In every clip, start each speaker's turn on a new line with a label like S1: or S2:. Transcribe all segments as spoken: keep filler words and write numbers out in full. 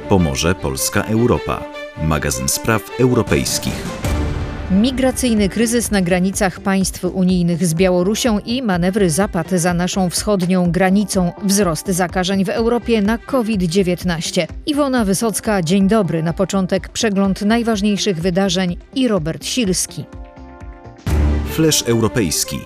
S1: Pomoże Polska Europa. Magazyn spraw europejskich.
S2: Migracyjny kryzys na granicach państw unijnych z Białorusią i manewry Zapad za naszą wschodnią granicą. Wzrost zakażeń w Europie na kowid dziewiętnaście. Iwona Wysocka, dzień dobry. Na początek przegląd najważniejszych wydarzeń i Robert Silski.
S1: Flash europejski.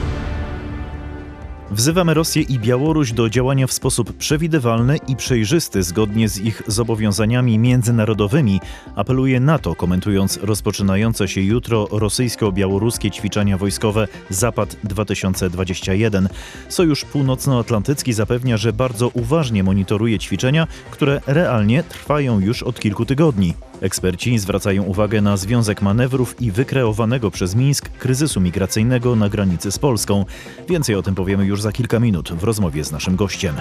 S3: Wzywamy Rosję i Białoruś do działania w sposób przewidywalny i przejrzysty zgodnie z ich zobowiązaniami międzynarodowymi, apeluje NATO, komentując rozpoczynające się jutro rosyjsko-białoruskie ćwiczenia wojskowe Zapad dwa tysiące dwadzieścia jeden. Sojusz Północnoatlantycki zapewnia, że bardzo uważnie monitoruje ćwiczenia, które realnie trwają już od kilku tygodni. Eksperci zwracają uwagę na związek manewrów i wykreowanego przez Mińsk kryzysu migracyjnego na granicy z Polską. Więcej o tym powiemy już za kilka minut w rozmowie z naszym gościem.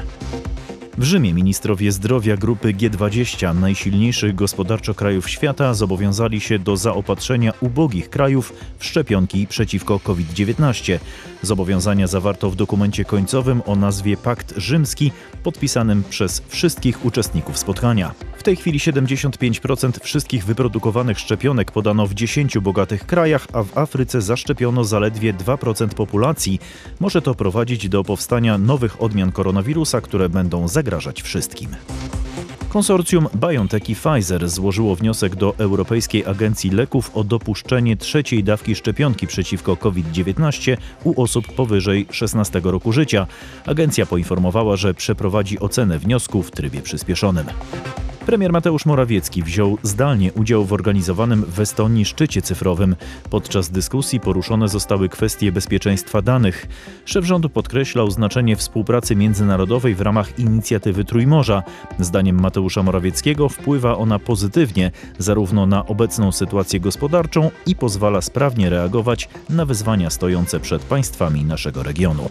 S3: W Rzymie ministrowie zdrowia grupy G dwadzieścia, najsilniejszych gospodarczo krajów świata, zobowiązali się do zaopatrzenia ubogich krajów w szczepionki przeciwko kowid dziewiętnaście. Zobowiązania zawarto w dokumencie końcowym o nazwie Pakt Rzymski, podpisanym przez wszystkich uczestników spotkania. W tej chwili siedemdziesiąt pięć procent wszystkich wyprodukowanych szczepionek podano w dziesięciu bogatych krajach, a w Afryce zaszczepiono zaledwie dwa procent populacji. Może to prowadzić do powstania nowych odmian koronawirusa, które będą zagrażać wszystkim. Konsorcjum BioNTech i Pfizer złożyło wniosek do Europejskiej Agencji Leków o dopuszczenie trzeciej dawki szczepionki przeciwko kowid dziewiętnaście u osób powyżej szesnastego roku życia. Agencja poinformowała, że przeprowadzi ocenę wniosku w trybie przyspieszonym. Premier Mateusz Morawiecki wziął zdalnie udział w organizowanym w Estonii szczycie cyfrowym. Podczas dyskusji poruszone zostały kwestie bezpieczeństwa danych. Szef rządu podkreślał znaczenie współpracy międzynarodowej w ramach inicjatywy Trójmorza. Zdaniem Mateusza Morawieckiego wpływa ona pozytywnie zarówno na obecną sytuację gospodarczą i pozwala sprawnie reagować na wyzwania stojące przed państwami naszego regionu.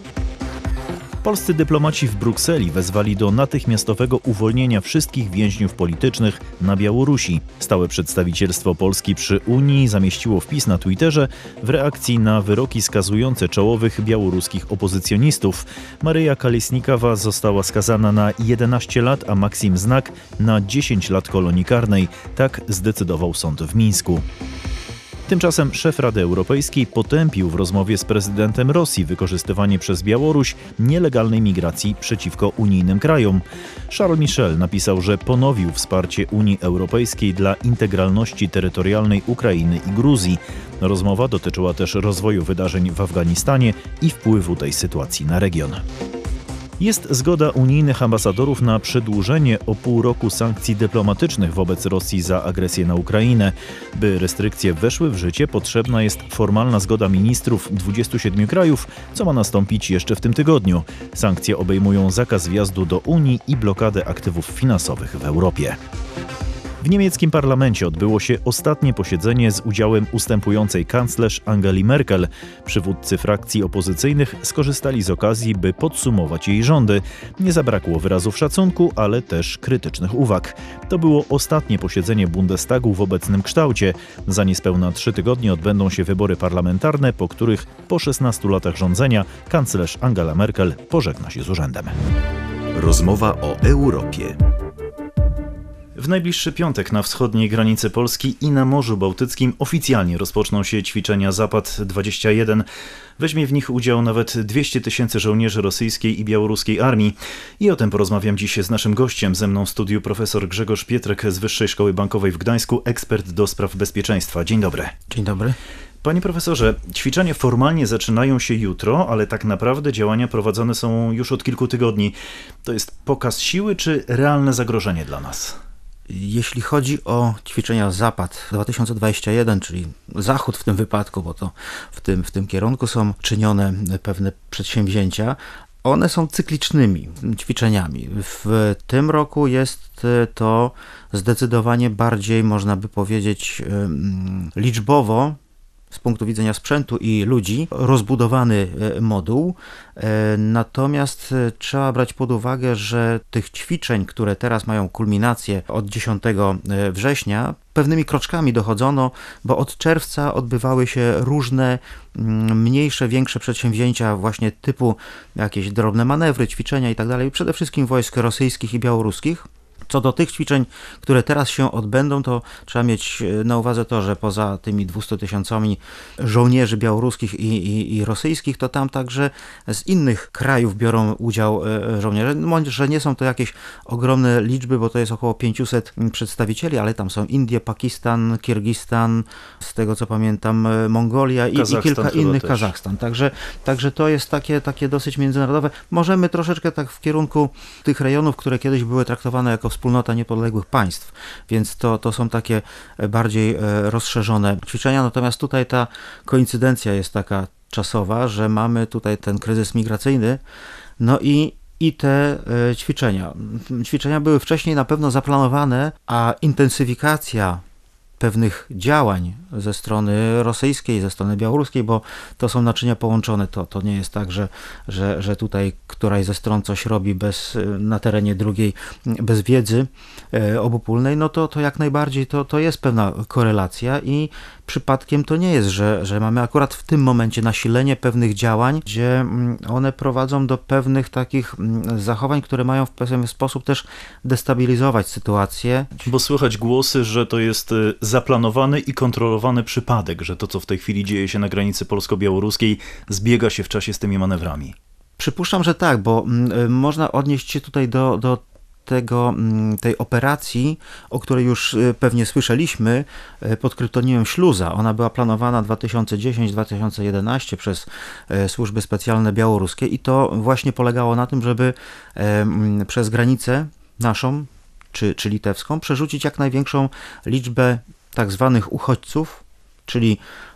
S3: Polscy dyplomaci w Brukseli wezwali do natychmiastowego uwolnienia wszystkich więźniów politycznych na Białorusi. Stałe przedstawicielstwo Polski przy Unii zamieściło wpis na Twitterze w reakcji na wyroki skazujące czołowych białoruskich opozycjonistów. Maryja Kalesnikawa została skazana na jedenaście lat, a Maksim Znak na dziesięć lat kolonii karnej. Tak zdecydował sąd w Mińsku. Tymczasem szef Rady Europejskiej potępił w rozmowie z prezydentem Rosji wykorzystywanie przez Białoruś nielegalnej migracji przeciwko unijnym krajom. Charles Michel napisał, że ponowił wsparcie Unii Europejskiej dla integralności terytorialnej Ukrainy i Gruzji. Rozmowa dotyczyła też rozwoju wydarzeń w Afganistanie i wpływu tej sytuacji na region. Jest zgoda unijnych ambasadorów na przedłużenie o pół roku sankcji dyplomatycznych wobec Rosji za agresję na Ukrainę. By restrykcje weszły w życie, potrzebna jest formalna zgoda ministrów dwudziestu siedmiu krajów, co ma nastąpić jeszcze w tym tygodniu. Sankcje obejmują zakaz wjazdu do Unii i blokadę aktywów finansowych w Europie. W niemieckim parlamencie odbyło się ostatnie posiedzenie z udziałem ustępującej kanclerz Angeli Merkel. Przywódcy frakcji opozycyjnych skorzystali z okazji, by podsumować jej rządy. Nie zabrakło wyrazów szacunku, ale też krytycznych uwag. To było ostatnie posiedzenie Bundestagu w obecnym kształcie. Za niespełna trzy tygodnie odbędą się wybory parlamentarne, po których po szesnastu latach rządzenia kanclerz Angela Merkel pożegna się z urzędem.
S1: Rozmowa o Europie.
S3: W najbliższy piątek na wschodniej granicy Polski i na Morzu Bałtyckim oficjalnie rozpoczną się ćwiczenia Zapad dwadzieścia jeden. Weźmie w nich udział nawet dwieście tysięcy żołnierzy rosyjskiej i białoruskiej armii. I o tym porozmawiam dziś z naszym gościem. Ze mną w studiu profesor Grzegorz Pietrek z Wyższej Szkoły Bankowej w Gdańsku, ekspert do spraw bezpieczeństwa. Dzień dobry.
S4: Dzień dobry.
S3: Panie profesorze, ćwiczenia formalnie zaczynają się jutro, ale tak naprawdę działania prowadzone są już od kilku tygodni. To jest pokaz siły czy realne zagrożenie dla nas?
S4: Jeśli chodzi o ćwiczenia Zapad dwa tysiące dwadzieścia jeden, czyli Zachód w tym wypadku, bo to w tym, w tym kierunku są czynione pewne przedsięwzięcia, one są cyklicznymi ćwiczeniami. W tym roku jest to zdecydowanie bardziej, można by powiedzieć, liczbowo z punktu widzenia sprzętu i ludzi rozbudowany moduł. Natomiast trzeba brać pod uwagę, że tych ćwiczeń, które teraz mają kulminację od dziesiątego września, pewnymi kroczkami dochodzono, bo od czerwca odbywały się różne mniejsze, większe przedsięwzięcia właśnie typu jakieś drobne manewry, ćwiczenia i tak dalej, przede wszystkim wojsk rosyjskich i białoruskich. Co do tych ćwiczeń, które teraz się odbędą, to trzeba mieć na uwadze to, że poza tymi dwustu tysiącami żołnierzy białoruskich i, i, i rosyjskich, to tam także z innych krajów biorą udział żołnierze. Może nie są to jakieś ogromne liczby, bo to jest około pięciuset przedstawicieli, ale tam są Indie, Pakistan, Kirgistan, z tego co pamiętam Mongolia i, i kilka innych, też. Kazachstan. Także, także to jest takie, takie dosyć międzynarodowe. Możemy troszeczkę tak w kierunku tych rejonów, które kiedyś były traktowane jako wspólnota niepodległych państw, więc to, to są takie bardziej rozszerzone ćwiczenia, natomiast tutaj ta koincydencja jest taka czasowa, że mamy tutaj ten kryzys migracyjny, no i, i te ćwiczenia. Ćwiczenia były wcześniej na pewno zaplanowane, a intensyfikacja pewnych działań ze strony rosyjskiej, ze strony białoruskiej, bo to są naczynia połączone. To, to nie jest tak, że, że, że tutaj któraś ze stron coś robi bez, na terenie drugiej bez wiedzy obopólnej, no to, to jak najbardziej to, to jest pewna korelacja i przypadkiem to nie jest, że, że mamy akurat w tym momencie nasilenie pewnych działań, gdzie one prowadzą do pewnych takich zachowań, które mają w pewien sposób też destabilizować sytuację.
S3: Bo słychać głosy, że to jest zaplanowany i kontrolowany przypadek, że to, co w tej chwili dzieje się na granicy polsko-białoruskiej, zbiega się w czasie z tymi manewrami.
S4: Przypuszczam, że tak, bo można odnieść się tutaj do, do tego, tej operacji, o której już pewnie słyszeliśmy, pod kryptonimem Śluza. Ona była planowana dwa tysiące dziesiąty do dwa tysiące jedenastego przez służby specjalne białoruskie i to właśnie polegało na tym, żeby przez granicę naszą, czy, czy litewską, przerzucić jak największą liczbę tak zwanych uchodźców, czyli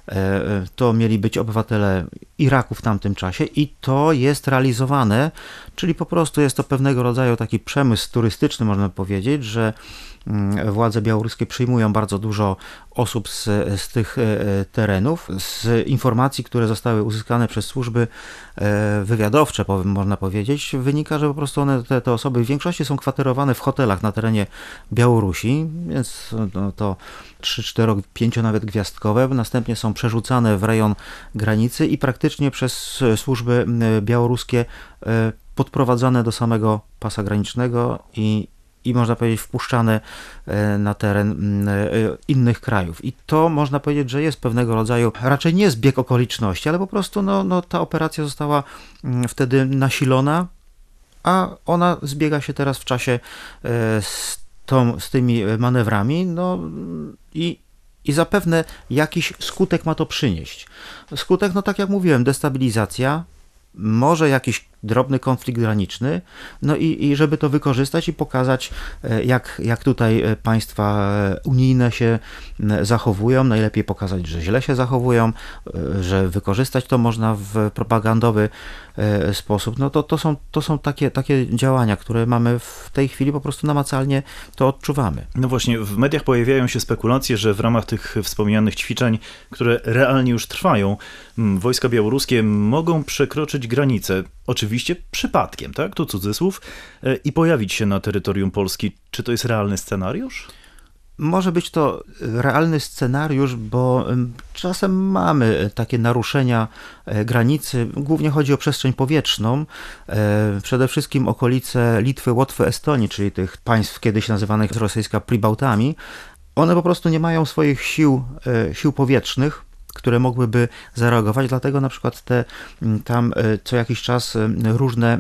S4: to mieli być obywatele Iraku w tamtym czasie i to jest realizowane, czyli po prostu jest to pewnego rodzaju taki przemysł turystyczny, można powiedzieć, że władze białoruskie przyjmują bardzo dużo osób z, z tych terenów. Z informacji, które zostały uzyskane przez służby wywiadowcze, można powiedzieć, wynika, że po prostu one, te, te osoby w większości są kwaterowane w hotelach na terenie Białorusi, więc no, to trzy, cztery, pięcio nawet gwiazdkowe, następnie są przerzucane w rejon granicy i praktycznie przez służby białoruskie podprowadzane do samego pasa granicznego i i można powiedzieć wpuszczane na teren innych krajów. I to można powiedzieć, że jest pewnego rodzaju, raczej nie zbieg okoliczności, ale po prostu no, no, ta operacja została wtedy nasilona, a ona zbiega się teraz w czasie z, tą, z tymi manewrami, no i I zapewne jakiś skutek ma to przynieść. Skutek, no tak jak mówiłem, destabilizacja, może jakiś drobny konflikt graniczny, no i, i żeby to wykorzystać i pokazać, jak, jak tutaj państwa unijne się zachowują, najlepiej pokazać, że źle się zachowują, że wykorzystać to można w propagandowy sposób, no to, to są, to są takie, takie działania, które mamy w tej chwili, po prostu namacalnie to odczuwamy.
S3: No właśnie, w mediach pojawiają się spekulacje, że w ramach tych wspomnianych ćwiczeń, które realnie już trwają, wojska białoruskie mogą przekroczyć granicę, oczywiście przypadkiem, tak, to cudzysłów, i pojawić się na terytorium Polski. Czy to jest realny scenariusz?
S4: Może być to realny scenariusz, bo czasem mamy takie naruszenia granicy. Głównie chodzi o przestrzeń powietrzną. Przede wszystkim okolice Litwy, Łotwy, Estonii, czyli tych państw kiedyś nazywanych z rosyjska Pribałtami. One po prostu nie mają swoich sił, sił powietrznych, które mogłyby zareagować, dlatego na przykład te tam co jakiś czas różne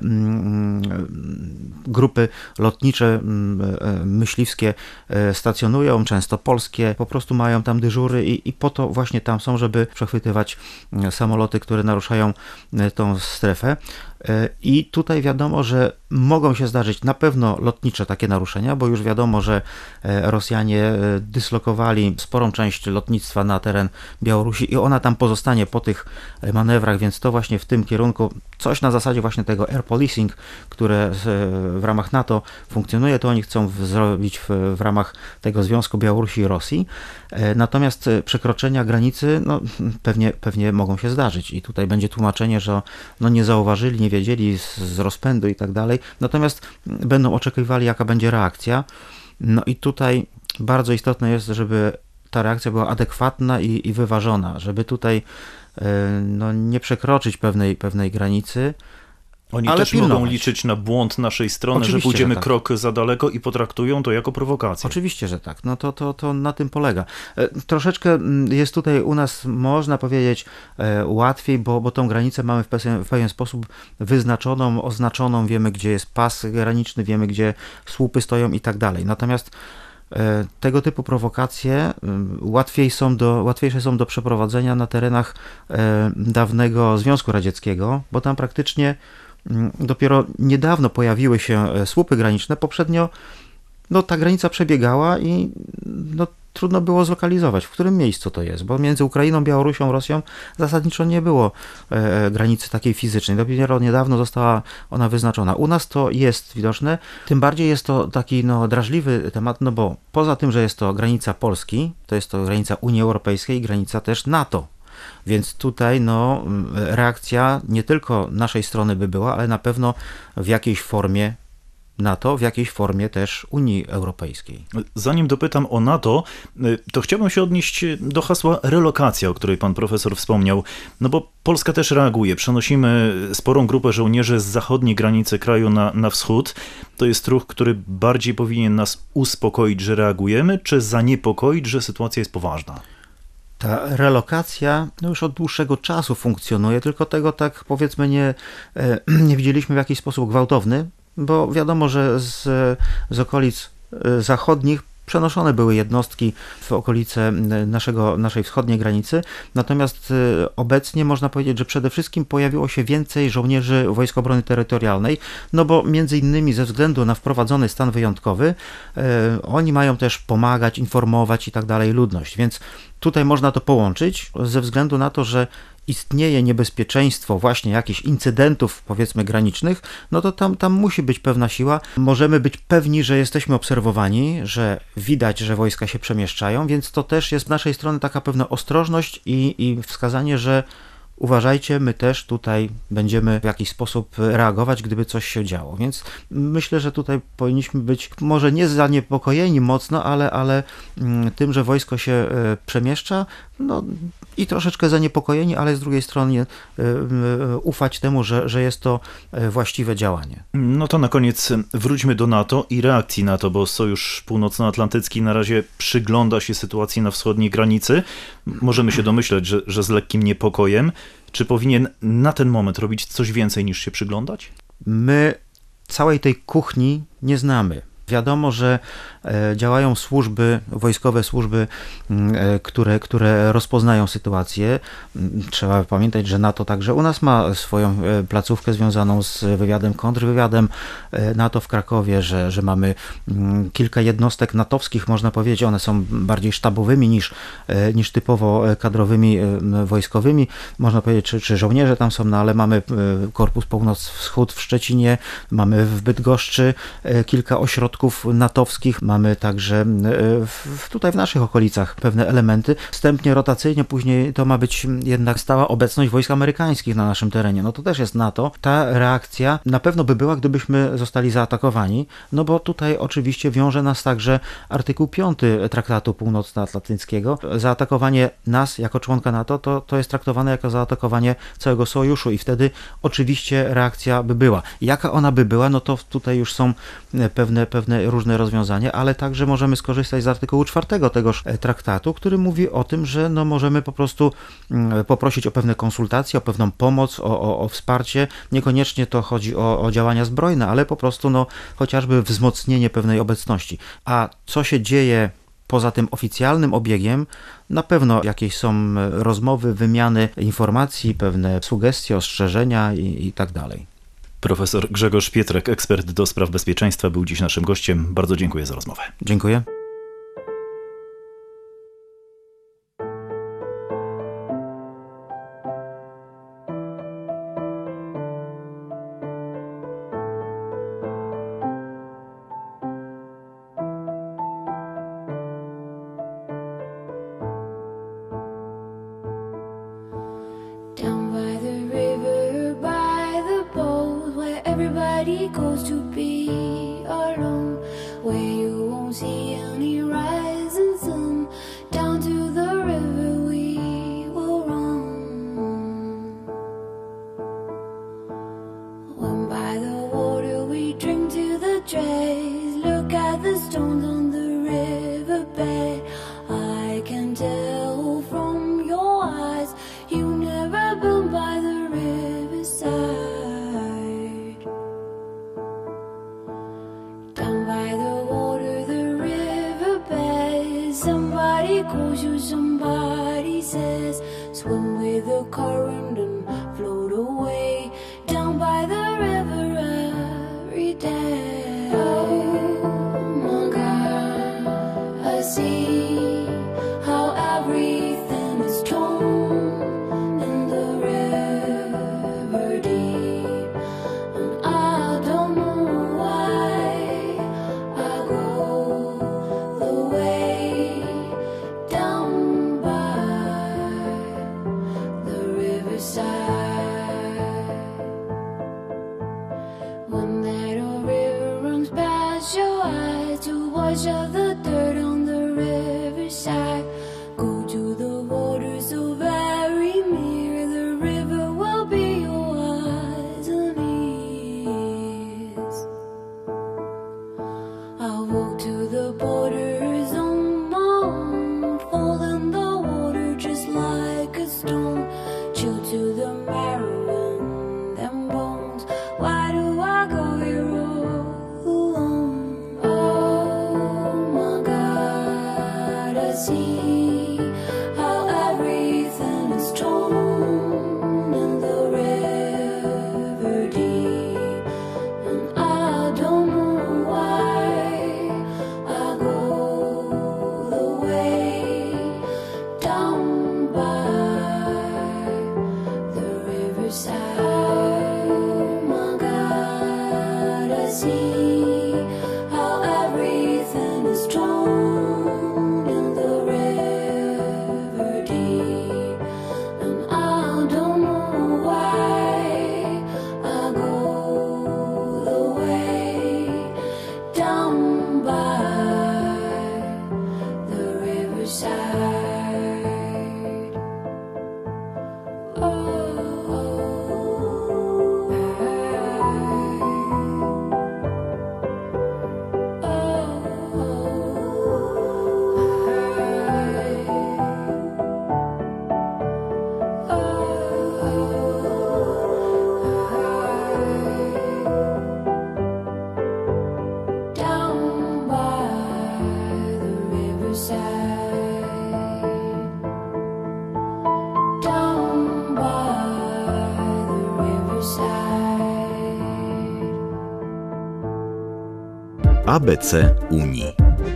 S4: grupy lotnicze, myśliwskie stacjonują, często polskie, po prostu mają tam dyżury i, i po to właśnie tam są, żeby przechwytywać samoloty, które naruszają tą strefę. I tutaj wiadomo, że mogą się zdarzyć na pewno lotnicze takie naruszenia, bo już wiadomo, że Rosjanie dyslokowali sporą część lotnictwa na teren Białorusi i ona tam pozostanie po tych manewrach, więc to właśnie w tym kierunku, coś na zasadzie właśnie tego air policing, które w ramach NATO funkcjonuje, to oni chcą zrobić w, w ramach tego Związku Białorusi i Rosji. Natomiast przekroczenia granicy, no pewnie, pewnie mogą się zdarzyć i tutaj będzie tłumaczenie, że no nie zauważyli, nie wiedzieli z, z rozpędu i tak dalej, natomiast będą oczekiwali, jaka będzie reakcja. No i tutaj bardzo istotne jest, żeby ta reakcja była adekwatna i, i wyważona, żeby tutaj no, nie przekroczyć pewnej, pewnej granicy.
S3: Oni
S4: ale
S3: też
S4: pilnować.
S3: mogą liczyć na błąd naszej strony,
S4: Oczywiście,
S3: że pójdziemy
S4: że tak.
S3: krok za daleko i potraktują to jako prowokację.
S4: Oczywiście, że tak. No to, to, to na tym polega. Troszeczkę jest tutaj u nas, można powiedzieć, łatwiej, bo, bo tą granicę mamy w pewien, w pewien sposób wyznaczoną, oznaczoną. Wiemy, gdzie jest pas graniczny, wiemy, gdzie słupy stoją i tak dalej. Natomiast tego typu prowokacje łatwiej są do, łatwiejsze są do przeprowadzenia na terenach dawnego Związku Radzieckiego, bo tam praktycznie dopiero niedawno pojawiły się słupy graniczne. Poprzednio no, ta granica przebiegała i no, trudno było zlokalizować, w którym miejscu to jest, bo między Ukrainą, Białorusią, Rosją zasadniczo nie było e, granicy takiej fizycznej. Dopiero niedawno została ona wyznaczona. U nas to jest widoczne, tym bardziej jest to taki no, drażliwy temat, no bo poza tym, że jest to granica Polski, to jest to granica Unii Europejskiej i granica też NATO. Więc tutaj no, reakcja nie tylko naszej strony by była, ale na pewno w jakiejś formie NATO, w jakiejś formie też Unii Europejskiej.
S3: Zanim dopytam o NATO, to chciałbym się odnieść do hasła relokacja, o której pan profesor wspomniał, no bo Polska też reaguje. Przenosimy sporą grupę żołnierzy z zachodniej granicy kraju na, na wschód. To jest ruch, który bardziej powinien nas uspokoić, że reagujemy, czy zaniepokoić, że sytuacja jest poważna?
S4: Ta relokacja no już od dłuższego czasu funkcjonuje, tylko tego tak powiedzmy nie, nie widzieliśmy w jakiś sposób gwałtowny, bo wiadomo, że z, z okolic zachodnich przenoszone były jednostki w okolice naszego, naszej wschodniej granicy, natomiast obecnie można powiedzieć, że przede wszystkim pojawiło się więcej żołnierzy Wojsk Obrony Terytorialnej, no bo między innymi ze względu na wprowadzony stan wyjątkowy, e, oni mają też pomagać, informować i tak dalej ludność, więc tutaj można to połączyć ze względu na to, że istnieje niebezpieczeństwo właśnie jakichś incydentów, powiedzmy, granicznych, no to tam, tam musi być pewna siła. Możemy być pewni, że jesteśmy obserwowani, że widać, że wojska się przemieszczają, więc to też jest z naszej strony taka pewna ostrożność i, i wskazanie, że uważajcie, my też tutaj będziemy w jakiś sposób reagować, gdyby coś się działo. Więc myślę, że tutaj powinniśmy być może nie zaniepokojeni mocno, ale, ale tym, że wojsko się przemieszcza, no i troszeczkę zaniepokojeni, ale z drugiej strony ufać temu, że, że jest to właściwe działanie.
S3: No to na koniec wróćmy do NATO i reakcji NATO, bo Sojusz Północnoatlantycki na razie przygląda się sytuacji na wschodniej granicy. Możemy się domyśleć, że, że z lekkim niepokojem. Czy powinien na ten moment robić coś więcej niż się przyglądać?
S4: My całej tej kuchni nie znamy. Wiadomo, że działają służby, wojskowe służby, które, które rozpoznają sytuację. Trzeba pamiętać, że NATO także u nas ma swoją placówkę związaną z wywiadem, kontrwywiadem NATO w Krakowie, że, że mamy kilka jednostek natowskich, można powiedzieć, one są bardziej sztabowymi niż, niż typowo kadrowymi wojskowymi. Można powiedzieć, czy, czy żołnierze tam są, no ale mamy Korpus Północ-Wschód w Szczecinie, mamy w Bydgoszczy kilka ośrodków natowskich, mamy także w, tutaj w naszych okolicach pewne elementy. Wstępnie, rotacyjnie, później to ma być jednak stała obecność wojsk amerykańskich na naszym terenie. No to też jest NATO. Ta reakcja na pewno by była, gdybyśmy zostali zaatakowani, no bo tutaj oczywiście wiąże nas także artykuł piąty Traktatu Północnoatlantyckiego. Zaatakowanie nas jako członka NATO to, to jest traktowane jako zaatakowanie całego sojuszu i wtedy oczywiście reakcja by była. Jaka ona by była, no to tutaj już są pewne, pewne różne rozwiązania, ale także możemy skorzystać z artykułu czwartego tegoż traktatu, który mówi o tym, że no możemy po prostu poprosić o pewne konsultacje, o pewną pomoc, o, o, o wsparcie. Niekoniecznie to chodzi o, o działania zbrojne, ale po prostu no, chociażby wzmocnienie pewnej obecności. A co się dzieje poza tym oficjalnym obiegiem, na pewno jakieś są rozmowy, wymiany informacji, pewne sugestie, ostrzeżenia i, i tak dalej.
S3: Profesor Grzegorz Pietrek, ekspert do spraw bezpieczeństwa, był dziś naszym gościem. Bardzo dziękuję za rozmowę.
S4: Dziękuję.
S5: Everybody goes to be alone, where you won't see him. goes you, somebody says. Swim with the current and float away down by the river every day. Oh my God, I see how everything is torn in the river deep, and I don't know why I go the way down by the riverside. When that old river runs past your eyes to wash out the dirt on the riverside, go to the water so very near, the river will be your eyes and ears. I'll walk to the borders on my own, fall in the water just like a stone, chill to the marrow in them bones. Why do I go here all alone? Oh my God, I see how everything is torn in the river deep, and I don't know why I go the way down by the riverside. Oh my God, I see how everything is torn in the river deep, and I don't know why I go the way down by the riverside. Down by the riverside, down by the riverside.
S1: A B C Unii.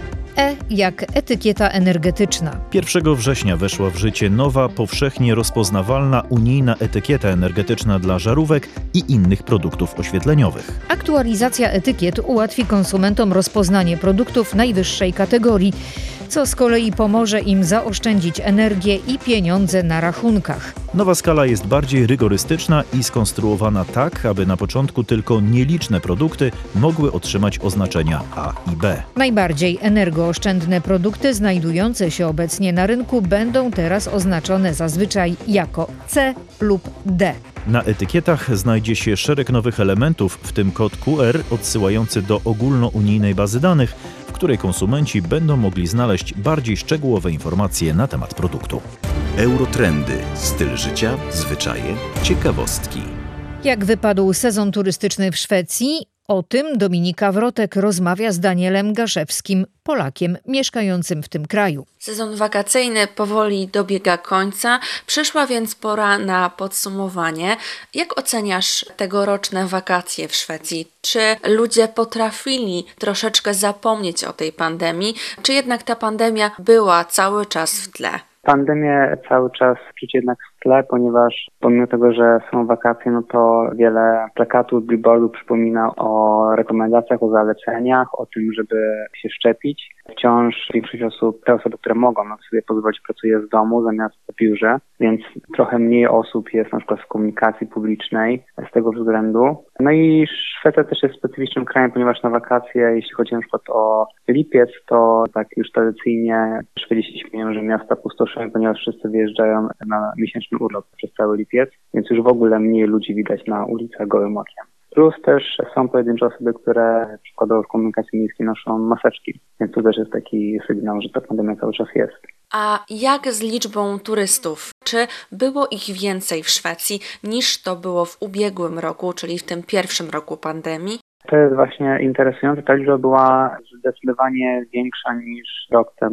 S2: E jak etykieta energetyczna.
S3: pierwszego września weszła w życie nowa, powszechnie rozpoznawalna unijna etykieta energetyczna dla żarówek i innych produktów oświetleniowych.
S2: Aktualizacja etykiet ułatwi konsumentom rozpoznanie produktów najwyższej kategorii, co z kolei pomoże im zaoszczędzić energię i pieniądze na rachunkach.
S3: Nowa skala jest bardziej rygorystyczna i skonstruowana tak, aby na początku tylko nieliczne produkty mogły otrzymać oznaczenia A i B.
S2: Najbardziej energooszczędne produkty znajdujące się obecnie na rynku będą teraz oznaczone zazwyczaj jako C lub D.
S3: Na etykietach znajdzie się szereg nowych elementów, w tym kod Q R odsyłający do ogólnounijnej bazy danych, w której konsumenci będą mogli znaleźć bardziej szczegółowe informacje na temat produktu.
S1: Eurotrendy, styl życia, zwyczaje, ciekawostki.
S2: Jak wypadł sezon turystyczny w Szwecji? O tym Dominika Wrotek rozmawia z Danielem Gaszewskim, Polakiem mieszkającym w tym kraju.
S6: Sezon wakacyjny powoli dobiega końca, przyszła więc pora na podsumowanie. Jak oceniasz tegoroczne wakacje w Szwecji? Czy ludzie potrafili troszeczkę zapomnieć o tej pandemii, czy jednak ta pandemia była cały czas w tle?
S7: Pandemię cały czas czuć jednak w tle, ponieważ pomimo tego, że są wakacje, no to wiele plakatów, billboardów przypomina o rekomendacjach, o zaleceniach, o tym, żeby się szczepić. Wciąż większość osób, te osoby, które mogą no, sobie pozwolić, pracuje z domu zamiast w biurze, więc trochę mniej osób jest na przykład w komunikacji publicznej z tego względu. No i Szwecja też jest specyficznym krajem, ponieważ na wakacje, jeśli chodzi na przykład o lipiec, to tak już tradycyjnie Szwedzi się śmieją, że miasta pustoszeją, ponieważ wszyscy wyjeżdżają na miesięczny urlop przez cały lipiec, więc już w ogóle mniej ludzi widać na ulicach gołym okiem. Plus też są pojedyncze osoby, które przykładowo w komunikacji miejskiej noszą maseczki, więc to też jest taki sygnał, że ta pandemia cały czas jest.
S6: A jak z liczbą turystów? Czy było ich więcej w Szwecji niż to było w ubiegłym roku, czyli w tym pierwszym roku pandemii?
S7: To jest właśnie interesujące. Ta liczba była zdecydowanie większa niż rok temu.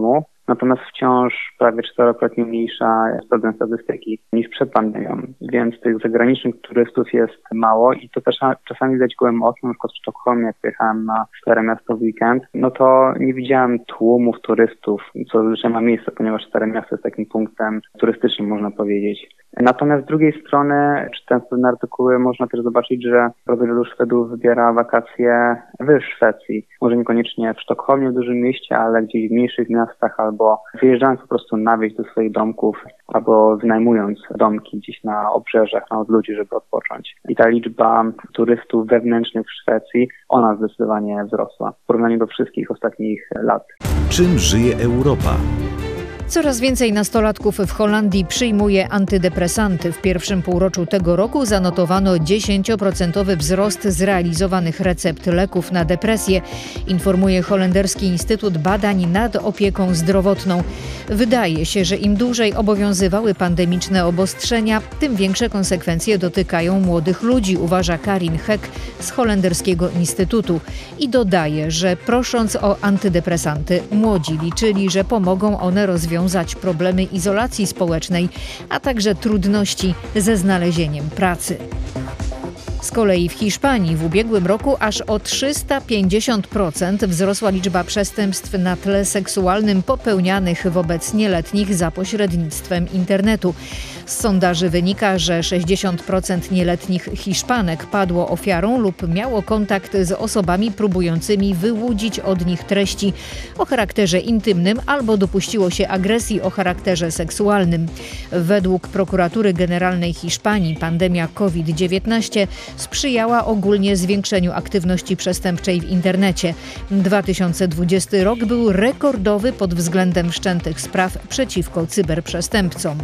S7: natomiast wciąż prawie czterokrotnie mniejsza jest według statystyki niż przed pandemią, więc tych zagranicznych turystów jest mało i to też czasami widać gołym okiem, na przykład w Sztokholmie, jak pojechałem na Stare Miasto w weekend, no to nie widziałem tłumów turystów, co zazwyczaj ma miejsce, ponieważ Stare Miasto jest takim punktem turystycznym, można powiedzieć. Natomiast z drugiej strony, czytając pewne artykuły, można też zobaczyć, że bardzo wielu Szwedów wybiera wakacje w Szwecji. Może niekoniecznie w Sztokholmie, w dużym mieście, ale gdzieś w mniejszych miastach, albo wyjeżdżając po prostu na wieś do swoich domków, albo wynajmując domki gdzieś na obrzeżach, na odludziu, żeby odpocząć. I ta liczba turystów wewnętrznych w Szwecji, ona zdecydowanie wzrosła w porównaniu do wszystkich ostatnich lat.
S1: Czym żyje Europa?
S2: Coraz więcej nastolatków w Holandii przyjmuje antydepresanty. W pierwszym półroczu tego roku zanotowano dziesięcioprocentowy wzrost zrealizowanych recept leków na depresję, informuje Holenderski Instytut Badań nad Opieką Zdrowotną. Wydaje się, że im dłużej obowiązywały pandemiczne obostrzenia, tym większe konsekwencje dotykają młodych ludzi, uważa Karin Heck z Holenderskiego Instytutu. I dodaje, że prosząc o antydepresanty, młodzi liczyli, że pomogą one rozwiązać problemy izolacji społecznej, a także trudności ze znalezieniem pracy. Z kolei w Hiszpanii w ubiegłym roku aż o trzysta pięćdziesiąt procent wzrosła liczba przestępstw na tle seksualnym popełnianych wobec nieletnich za pośrednictwem internetu. Z sondaży wynika, że sześćdziesiąt procent nieletnich Hiszpanek padło ofiarą lub miało kontakt z osobami próbującymi wyłudzić od nich treści o charakterze intymnym albo dopuściło się agresji o charakterze seksualnym. Według Prokuratury Generalnej Hiszpanii pandemia kowid dziewiętnaście sprzyjała ogólnie zwiększeniu aktywności przestępczej w internecie. dwa tysiące dwudziesty rok był rekordowy pod względem wszczętych spraw przeciwko cyberprzestępcom.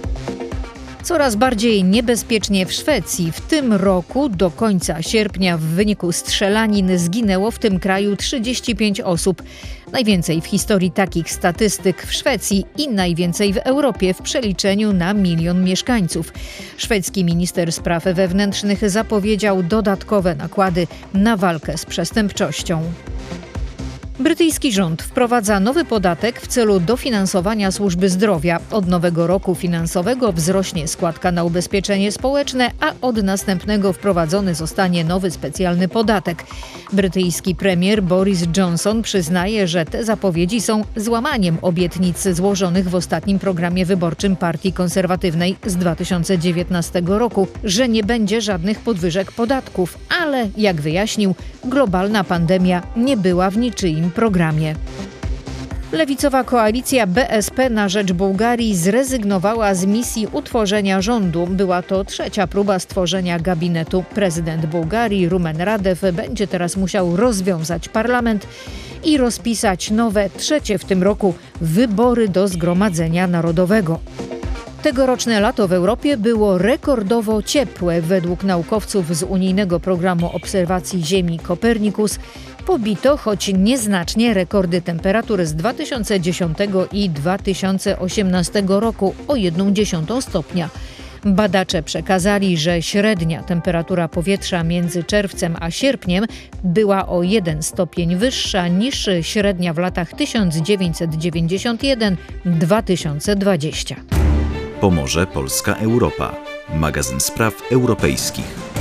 S2: Coraz bardziej niebezpiecznie w Szwecji. W tym roku do końca sierpnia w wyniku strzelanin zginęło w tym kraju trzydzieści pięć osób. Najwięcej w historii takich statystyk w Szwecji i najwięcej w Europie w przeliczeniu na milion mieszkańców. Szwedzki minister spraw wewnętrznych zapowiedział dodatkowe nakłady na walkę z przestępczością. Brytyjski rząd wprowadza nowy podatek w celu dofinansowania służby zdrowia. Od nowego roku finansowego wzrośnie składka na ubezpieczenie społeczne, a od następnego wprowadzony zostanie nowy specjalny podatek. Brytyjski premier Boris Johnson przyznaje, że te zapowiedzi są złamaniem obietnic złożonych w ostatnim programie wyborczym Partii Konserwatywnej z dwa tysiące dziewiętnastego roku, że nie będzie żadnych podwyżek podatków, ale jak wyjaśnił, globalna pandemia nie była w niczyim programie. Lewicowa koalicja B S P na rzecz Bułgarii zrezygnowała z misji utworzenia rządu. Była to trzecia próba stworzenia gabinetu. Prezydent Bułgarii Rumen Radew będzie teraz musiał rozwiązać parlament i rozpisać nowe, trzecie w tym roku, wybory do Zgromadzenia Narodowego. Tegoroczne lato w Europie było rekordowo ciepłe. Według naukowców z unijnego programu obserwacji Ziemi Copernicus pobito, choć nieznacznie, rekordy temperatury z dwa tysiące dziesiątego i dwa tysiące osiemnastego roku o jedną dziesiątą stopnia. Badacze przekazali, że średnia temperatura powietrza między czerwcem a sierpniem była o jeden stopień wyższa niż średnia w latach tysiąc dziewięćset dziewięćdziesiąt jeden do dwa tysiące dwudziestego.
S1: Pomoże Polska Europa. Magazyn spraw europejskich.